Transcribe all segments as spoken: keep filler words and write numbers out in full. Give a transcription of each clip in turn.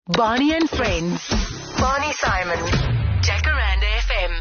Barney and Friends. Barney Simon. Jacaranda F M.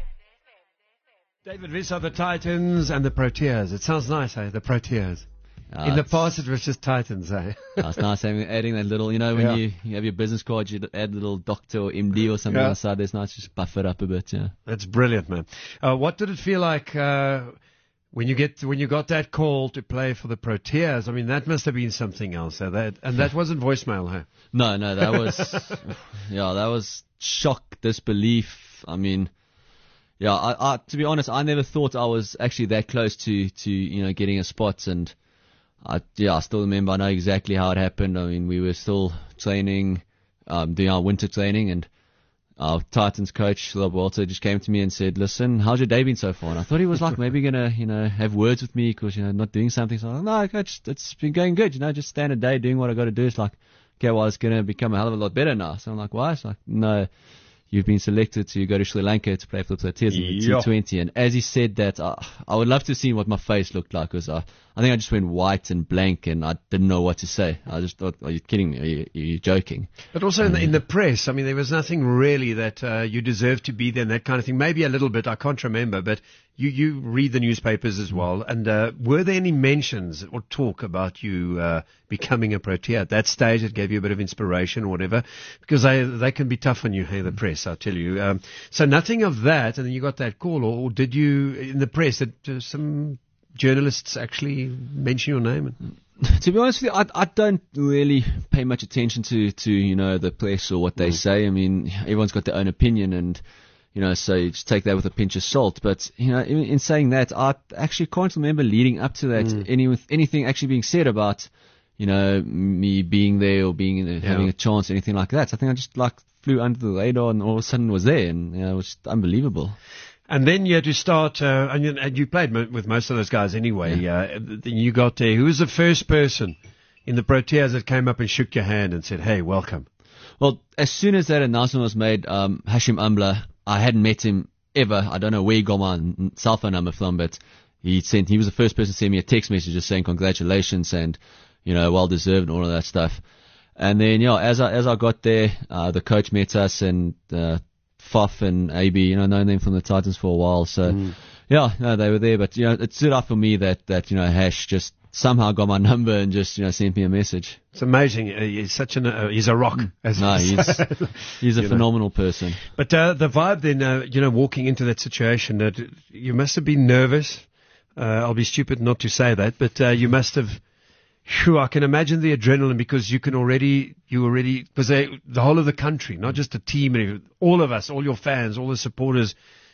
David Wiss are the Titans and the Proteas. It sounds nice, eh? The Proteas. Uh, In the past, it was just Titans, eh? It's nice having, adding that little, you know, when Yeah. you, you have your business card, you add a little doctor or M D or something Yeah. on the side. It's nice to just buff it up a bit, yeah. That's brilliant, man. Uh, what did it feel like uh, when you get when you got that call to play for the Proteas? I mean, that must have been something else. Eh? That, and that wasn't voicemail, huh? No, no, that was, yeah, that was shock, disbelief. I mean, yeah, I, I, to be honest, I never thought I was actually that close to, to, you know, getting a spot. And I, yeah, I still remember, I know exactly how it happened. I mean, we were still training, um, doing our winter training, and our Titans coach, Rob Walter, just came to me and said, listen, how's your day been so far? And I thought he was like maybe going to, you know, have words with me because, you know, not doing something. So I was like, no, coach, it's been going good. You know, just standard day doing what I got to do. It's like, okay, well, it's going to become a hell of a lot better now. So I'm like, why? It's like, no, you've been selected to go to Sri Lanka to play for the Proteas in the Yeah. T twenty. And as he said that, I, I would love to see what my face looked like, because I, I think I just went white and blank and I didn't know what to say. I just thought, are you kidding me? Are you, are you joking? But also in the, in the press, I mean, there was nothing really that uh, you deserved to be there and that kind of thing. Maybe a little bit, I can't remember, but you, you read the newspapers as well. And uh, were there any mentions or talk about you uh, becoming a Protea at that stage? It gave you a bit of inspiration or whatever, because they they can be tough on you, hey, the press, I'll tell you. Um, so nothing of that, and then you got that call, or, or did you, in the press, did uh, some journalists actually mention your name? To be honest with you, I, I don't really pay much attention to, to, you know, the press or what they say. I mean, everyone's got their own opinion, and, you know, so you just take that with a pinch of salt. But, you know, in, in saying that, I actually can't remember leading up to that Mm. any with anything actually being said about, you know, me being there or being in a, Yeah. having a chance or anything like that. I think I just like flew under the radar and all of a sudden was there, and, you know, it was just unbelievable. And then you had to start, uh, and, you, and you played mo- with most of those guys anyway. Uh, then you got there. Who was the first person in the Proteas that came up and shook your hand and said, hey, welcome? Well, as soon as that announcement was made, um, Hashim Amla, I hadn't met him ever. I don't know where he got my n- cell phone number from, but he sent, he was the first person to send me a text message just saying congratulations and, you know, well deserved and all of that stuff. And then, yeah, as I, as I got there, uh, the coach met us, and, uh, Faf and A B, you know, known them from the Titans for a while. So, Mm. yeah, no, they were there. But, you know, it stood out for me that, that, you know, Hash just somehow got my number and just, you know, sent me a message. It's amazing. Uh, he's such an, uh, he's a rock. As No, they he's, say. he's a You know. phenomenal person. But uh, the vibe then, uh, you know, walking into that situation, that you must have been nervous. Uh, I'll be stupid not to say that, but uh, you must have. Phew, I can imagine the adrenaline, because you can already, you already, because the whole of the country, not just the team, and all of us, all your fans, all the supporters,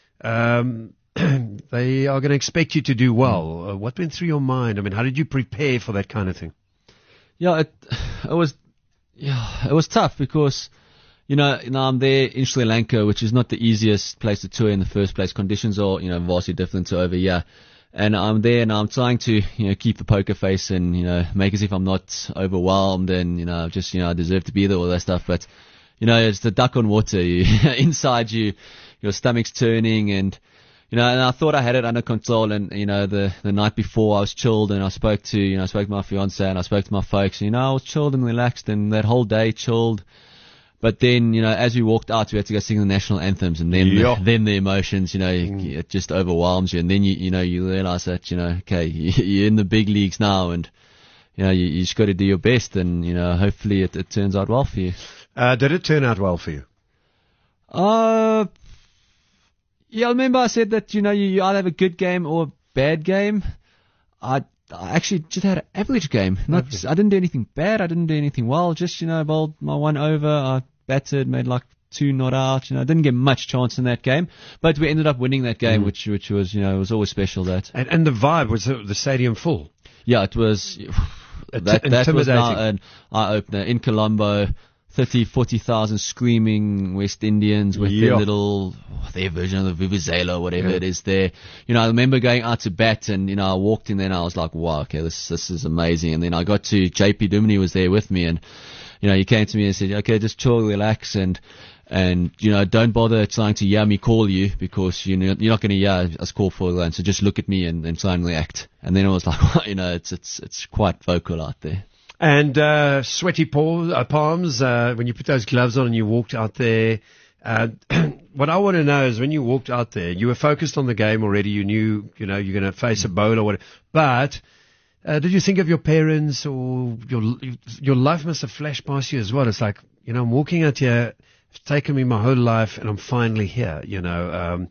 um, they are going to expect you to do well. Uh, what went through your mind? I mean, how did you prepare for that kind of thing? Yeah, it, it was, yeah, it was tough because, you know, now I'm there in Sri Lanka, which is not the easiest place to tour in the first place. Conditions are, you know, vastly different to over here. And I'm there and I'm trying to, you know, keep the poker face and, you know, make as if I'm not overwhelmed and, you know, just, you know, I deserve to be there, all that stuff. But, you know, it's the duck on water. You, inside you, your stomach's turning, and, you know, and I thought I had it under control. And, you know, the, the night before I was chilled, and I spoke to, you know, I spoke to my fiance and I spoke to my folks. And, you know, I was chilled and relaxed, and that whole day chilled. But then, you know, as we walked out, we had to go sing the national anthems, and then, Yeah. the, then the emotions, you know, you, Mm. it just overwhelms you. And then you, you know, you realize that, you know, okay, you're in the big leagues now, and, you know, you, you just got to do your best, and, you know, hopefully it, it turns out well for you. Uh, did it turn out well for you? Uh, yeah, I remember I said that, you know, you, you either have a good game or a bad game. I, I actually just had an average game. Not, Average. I didn't do anything bad. I didn't do anything well. Just, you know, bowled my one over. I batted, made like two not out. You know, I didn't get much chance in that game, but we ended up winning that game, Mm. which, which was, you know, it was always special. That, And, and the vibe, was the, the stadium full? yeah, it was, Int- that, that was now intimidating. an eye opener in Colombo. thirty, forty thousand screaming West Indians with Yeah. their little, their version of the Vuvuzela or whatever Yeah. it is there. You know, I remember going out to bat, and, you know, I walked in there and I was like, wow, okay, this, this is amazing. And then I got to, J P Duminy was there with me, and, you know, he came to me and said, okay, just chill, relax, and, and, you know, don't bother trying to hear me call you, because you know, you're not going to hear us call for the line. So just look at me and, and try and react. And then I was like, well, you know, it's, it's, it's quite vocal out there. And uh, sweaty paw, uh, palms, uh, when you put those gloves on and you walked out there. Uh, what I want to know is when you walked out there, you were focused on the game already. You knew, you know, you're going to face a bowl or whatever. But uh, did you think of your parents, or your your life must have flashed past you as well? It's like, you know, I'm walking out here. It's taken me my whole life, and I'm finally here. You know, um,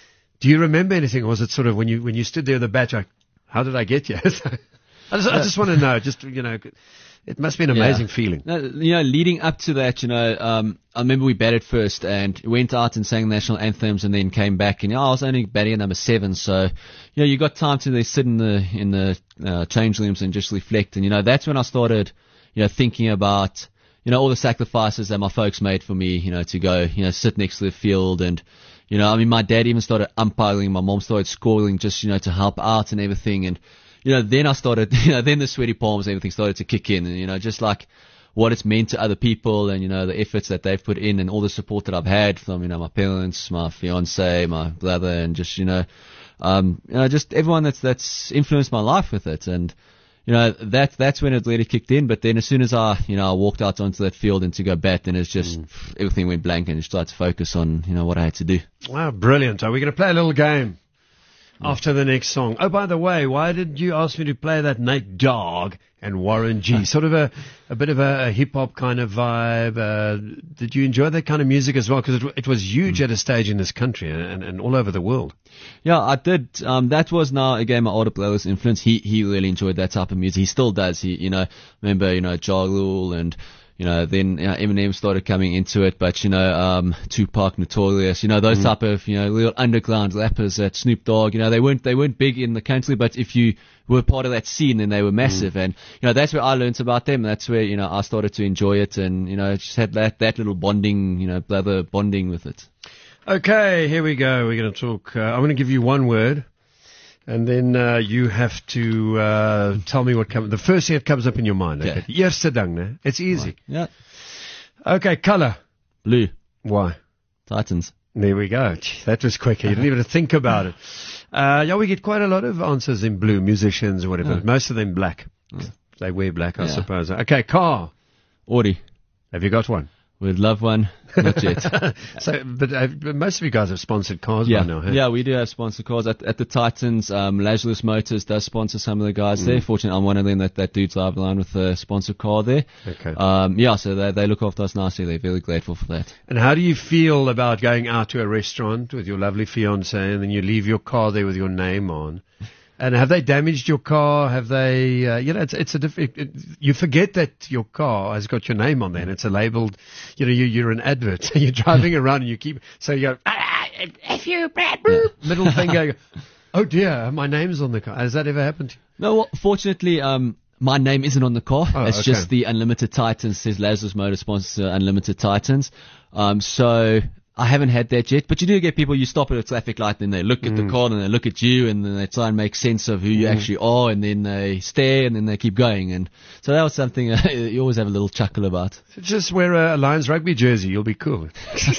do you remember anything, or was it sort of when you when you stood there with the bat, like, how did I get here? I just, I just want to know. Just, you know. It must be an amazing yeah. feeling. No, you know, leading up to that, you know, um, I remember we batted first and went out and sang national anthems and then came back. And you know, I was only batting at number seven, so you know, you got time to sit in the in the uh, change rooms and just reflect. And you know, that's when I started, you know, thinking about, you know, all the sacrifices that my folks made for me, you know, to go, you know, sit next to the field. And you know, I mean, my dad even started umpiring, my mom started scoring, just you know, to help out and everything. And you know, then I started, you know, then the sweaty palms and everything started to kick in, and, you know, just like what it's meant to other people and, you know, the efforts that they've put in and all the support that I've had from, you know, my parents, my fiance, my brother, and just, you know, um, you know, just everyone that's, that's influenced my life with it. And, you know, that, that's when it really kicked in. But then as soon as I, you know, I walked out onto that field and to go bat, then it's just, mm. everything went blank and just started to focus on, you know, what I had to do. Wow, brilliant. Are we going to play a little game? After the next song. Oh, by the way, why did you ask me to play that Nate Dogg and Warren G? Sort of a, a bit of a, a hip-hop kind of vibe. Uh, did you enjoy that kind of music as well? Because it, it was huge mm. at a stage in this country and, and all over the world. Yeah, I did. Um, that was now, again, my older brother's influence. He he really enjoyed that type of music. He still does. He, you know, remember, you know, Ja Rule and... You know, then you know, Eminem started coming into it, but you know, um, Tupac, Notorious, you know, those mm. type of you know real underground rappers, that Snoop Dogg, you know, they weren't they weren't big in the country, but if you were part of that scene, then they were massive, mm. and you know that's where I learned about them. That's where you know I started to enjoy it, and you know just had that that little bonding, you know, brother bonding with it. Okay, here we go. We're going to talk. Uh, I'm going to give you one word. And then uh, you have to uh, tell me what comes. The first thing that comes up in your mind. Okay. Yeah. Eerste ding, né? It's easy. Yeah. Okay, color. Blue. Why? Titans. There we go. That was quicker. You didn't even think about it. Uh, yeah, we get quite a lot of answers in blue, musicians or whatever. Yeah. Most of them black. Yeah. They wear black, I Yeah. suppose. Okay, car. Audi. Have you got one? We'd love one. Not yet. so, but, uh, but most of you guys have sponsored cars yeah. by now, hey? Yeah, we do have sponsored cars. At, at the Titans, um, Lazarus Motors does sponsor some of the guys mm. there. Fortunately, I'm one of them that, that do drive around with a sponsored car there. Okay. Um, yeah, so they, they look after us nicely. They're very grateful for that. And how do you feel about going out to a restaurant with your lovely fiancé and then you leave your car there with your name on? And have they damaged your car? Have they, uh, you know, it's, it's a diff- it, it, you forget that your car has got your name on there and it's a labeled, you know, you, you're an advert. You're driving around and you keep, so you go, ah, F you, Brad, yeah. middle finger. Oh dear, my name's on the car. Has that ever happened to you? No, well, fortunately, um, my name isn't on the car. Oh, it's okay. just the Unlimited Titans. Says Lazarus Motors sponsors uh, Unlimited Titans. Um, so I haven't had that yet, but you do get people, you stop at a traffic light and they look at mm. the car and they look at you and then they try and make sense of who you mm. actually are and then they stare and then they keep going. And so that was something uh, you always have a little chuckle about. Just wear a Lions rugby jersey, you'll be cool.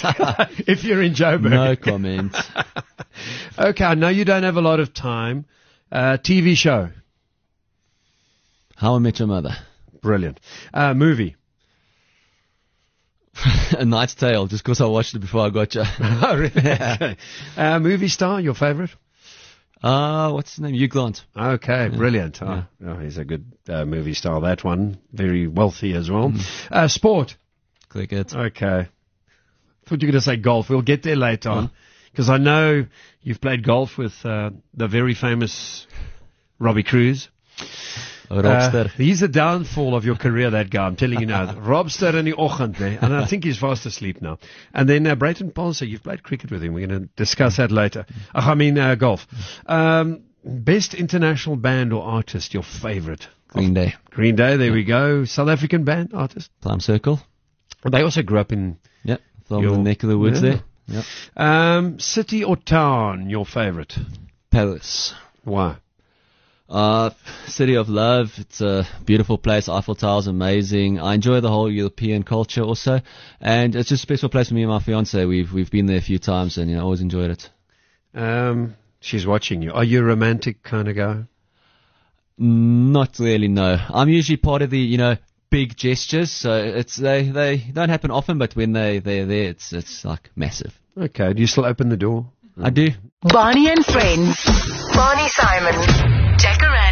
If you're in Joburg. No comment. Okay, I know you don't have a lot of time. Uh, T V show. How I Met Your Mother. Brilliant. Uh, movie. A Knight's Tale, just because I watched it before I got you. Oh, really? Okay. Uh, movie star, your favorite? Uh, what's his name? Hugh Grant. Okay, yeah. brilliant. Oh, Yeah. oh, he's a good uh, movie star, that one. Very wealthy as well. Mm. Uh, sport. Cricket. Okay. Thought you were going to say golf. We'll get there later on. Because I know you've played golf with uh, the very famous Robbie Cruz. Robster. Uh, he's the downfall of your career, that guy. I'm telling you now. Robster in the ochend, ne? And I think he's fast asleep now. And then uh, Brayton Palser, you've played cricket with him. We're going to discuss that later. Uh, I mean, uh, golf. Um, best international band or artist, your favorite? Green Day. Green Day, there yeah. we go. South African band, artist? Time Circle. They also grew up in... Yeah, from your, the neck of the woods yeah. there. Yep. Um, city or town, your favorite? Paris. Why? Uh, City of Love. It's a beautiful place. Eiffel Tower's amazing. I enjoy the whole European culture also, and it's just a special place for me and my fiance. We've we've been there a few times, and you know, always enjoyed it. Um, she's watching you. Are you a romantic kind of guy? Not really, no. I'm usually part of the, you know, big gestures, so it's they they don't happen often, but when they they're there, it's it's like massive. Okay. Do you still open the door? I do. Barney and Friends. Barney Simon. Jacaranda.